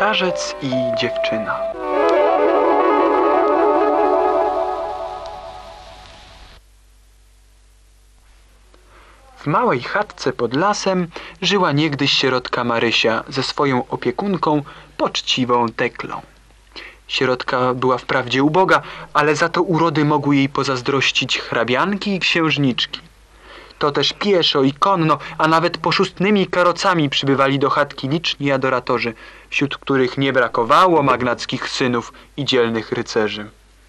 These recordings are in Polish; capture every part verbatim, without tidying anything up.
Starzec i dziewczyna. W małej chatce pod lasem żyła niegdyś sierotka Marysia ze swoją opiekunką, poczciwą Teklą. Sierotka była wprawdzie uboga, ale za to urody mogły jej pozazdrościć hrabianki i księżniczki. To też pieszo i konno, a nawet poszustnymi karocami przybywali do chatki liczni adoratorzy, wśród których nie brakowało magnackich synów i dzielnych rycerzy.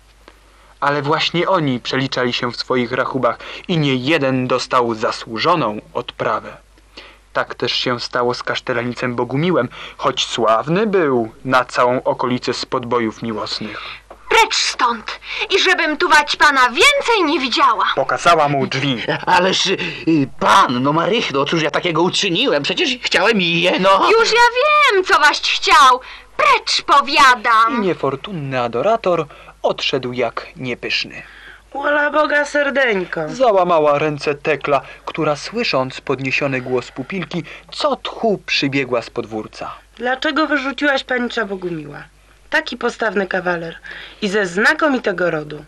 Ale właśnie oni przeliczali się w swoich rachubach i nie jeden dostał zasłużoną odprawę. Tak też się stało z kasztelanicem Bogumiłem, choć sławny był na całą okolicę z podbojów miłosnych. Precz stąd i żebym tu Waćpana więcej nie widziała. Pokazała mu drzwi. Ależ y, pan, no Marychno, cóż ja takiego uczyniłem? Przecież chciałem je, no... Już ja wiem, co waś chciał. Precz, powiadam. I niefortunny adorator odszedł jak niepyszny. Wola Boga serdeńko. Załamała ręce Tekla, która słysząc podniesiony głos pupilki, co tchu przybiegła z podwórca. Dlaczego wyrzuciłaś panicza Bogumiła? Taki postawny kawaler i ze znakomitego rodu.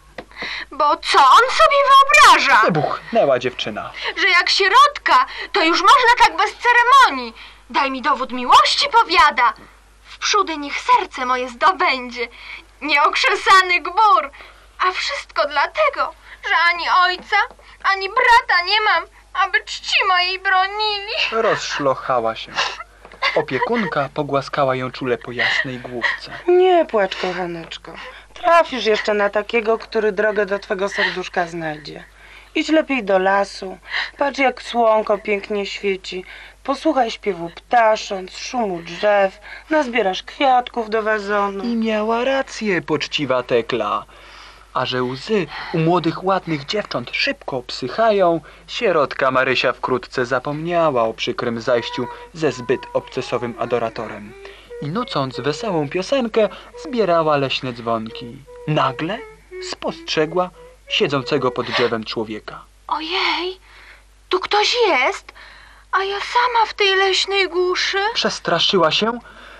Bo co on sobie wyobraża? Wybuchnęła dziewczyna. Że jak sierotka, to już można tak bez ceremonii. Daj mi dowód miłości, powiada. Wprzódy niech serce moje zdobędzie. Nieokrzesany gbur. A wszystko dlatego, że ani ojca, ani brata nie mam, aby czci mojej bronili. Rozszlochała się. Opiekunka pogłaskała ją czule po jasnej główce. Nie płacz, kochaneczko. Trafisz jeszcze na takiego, który drogę do twego serduszka znajdzie. Idź lepiej do lasu. Patrz, jak słonko pięknie świeci. Posłuchaj śpiewu ptasząt, szumu drzew. Nazbierasz kwiatków do wazonu. I miała rację poczciwa Tekla. A że łzy u młodych, ładnych dziewcząt szybko psychają, sierotka Marysia wkrótce zapomniała o przykrym zajściu ze zbyt obcesowym adoratorem i nucąc wesołą piosenkę zbierała leśne dzwonki. Nagle spostrzegła siedzącego pod drzewem człowieka. Ojej, tu ktoś jest, a ja sama w tej leśnej głuszy. Przestraszyła się,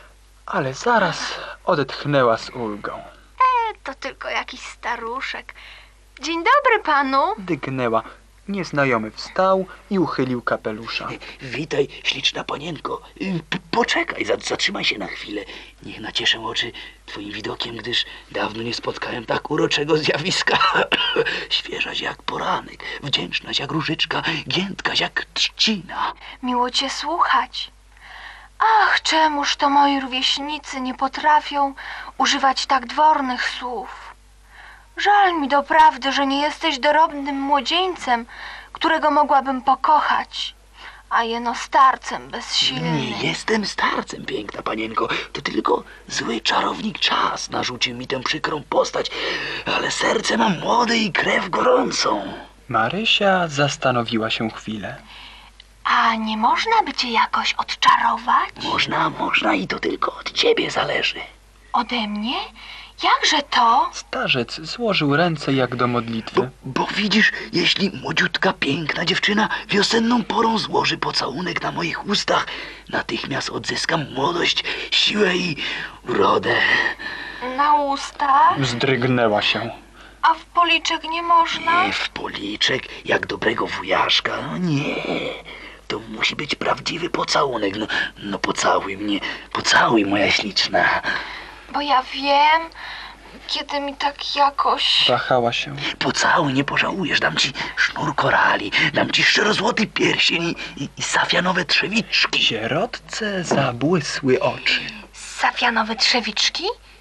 ale zaraz odetchnęła z ulgą. To tylko jakiś staruszek. Dzień dobry panu. Dygnęła. Nieznajomy wstał i uchylił kapelusza. Witaj, śliczna panienko. P poczekaj, zatrzymaj się na chwilę. Niech nacieszę oczy twoim widokiem, gdyż dawno nie spotkałem tak uroczego zjawiska. Świeżaś jak poranek, wdzięcznaś jak różyczka, giętkaś jak trzcina. Miło cię słuchać. Ach, czemuż to moi rówieśnicy nie potrafią używać tak dwornych słów. Żal mi doprawdy, że nie jesteś dorobnym młodzieńcem, którego mogłabym pokochać, a jeno starcem bezsilnym. Nie jestem starcem, piękna panienko. To tylko zły czarownik czas narzucił mi tę przykrą postać, ale serce mam młode i krew gorącą. Marysia zastanowiła się chwilę. A nie można by cię jakoś odczarować? Można, można i to tylko od ciebie zależy. Ode mnie? Jakże to? Starzec złożył ręce jak do modlitwy. Bo, bo widzisz, jeśli młodziutka, piękna dziewczyna wiosenną porą złoży pocałunek na moich ustach, natychmiast odzyskam młodość, siłę i urodę. Na ustach? Wzdrygnęła się. A w policzek nie można? Nie w policzek, jak dobrego wujaszka. No nie, to musi być prawdziwy pocałunek. No, no pocałuj mnie, pocałuj, moja śliczna. Bo ja wiem, kiedy mi tak jakoś... Wahała się. Pocałuj, nie pożałujesz. Dam ci sznur korali, dam ci szczerozłoty pierścień i, i, i safianowe trzewiczki. Sierotce zabłysły oczy. Safianowe trzewiczki?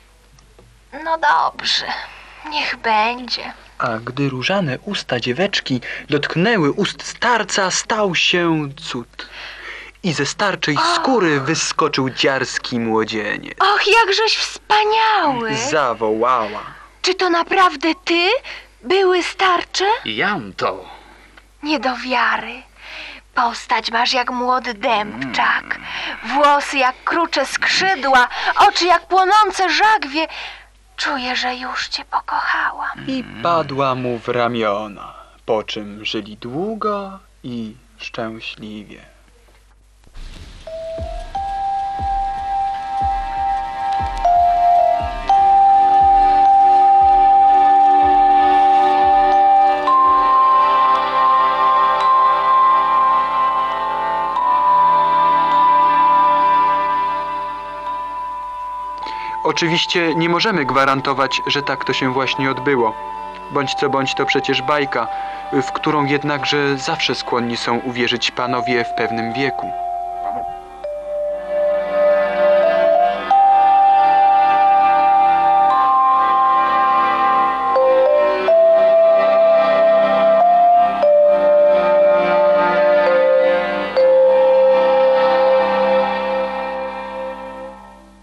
No dobrze, niech będzie. A gdy różane usta dzieweczki dotknęły ust starca, stał się cud. I ze starczej skóry wyskoczył dziarski młodzieniec. Och, jakżeś wspaniały! Zawołała. Czy to naprawdę ty, były starcze? Jam to. Nie do wiary. Postać masz jak młody dębczak, włosy jak krucze skrzydła, oczy jak płonące żagwie. Czuję, że już cię pokochałam. I padła mu w ramiona, po czym żyli długo i szczęśliwie. Oczywiście nie możemy gwarantować, że tak to się właśnie odbyło. Bądź co bądź to przecież bajka, w którą jednakże zawsze skłonni są uwierzyć panowie w pewnym wieku.